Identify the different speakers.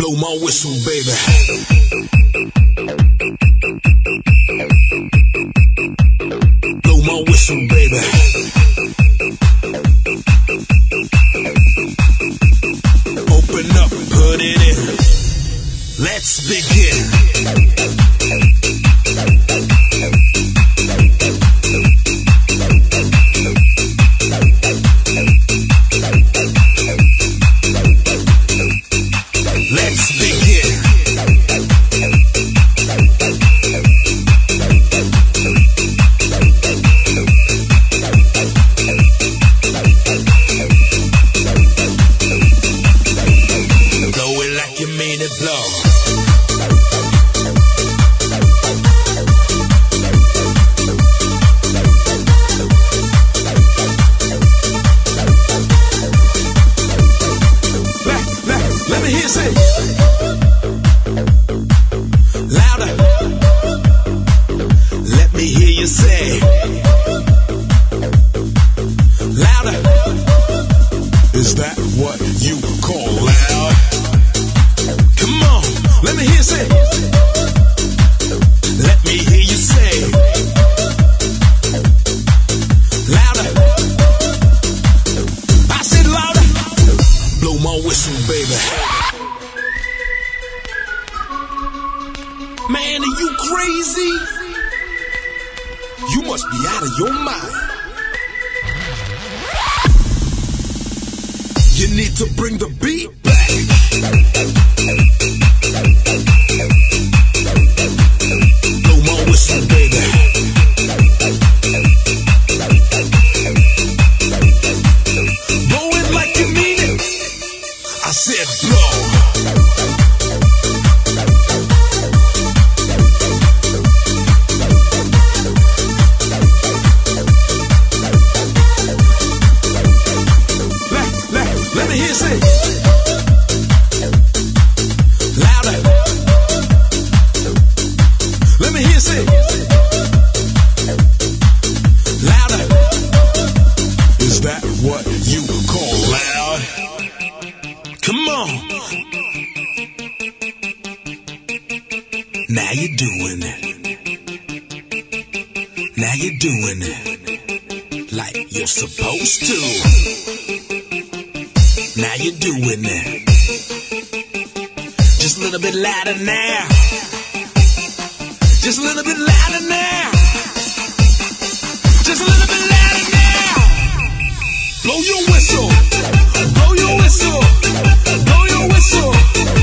Speaker 1: Blow my whistle, baby. Blow my whistle, baby. Open up, put it in. Let's begin. Let's begin. Blow it like you mean it, blow. Let me hear you say louder. Let me hear you say louder. Is that what you call loud? Come on, let me hear you say. Let me hear you say louder. I said louder. Blow my whistle, baby. Man, are you crazy? You must be out of your mind. You need to bring the beat back. Blow my whistle, baby. Blow it like you mean it. I said blow. Let me hear you say louder. Let me hear you say louder. Is that what you call loud? Come on. Now you're doing it. Now you're doing it like you're supposed to. Now you're doing it. Just a little bit louder now. Just a little bit louder now. Just a little bit louder now. Blow your whistle. Blow your whistle. Blow your whistle.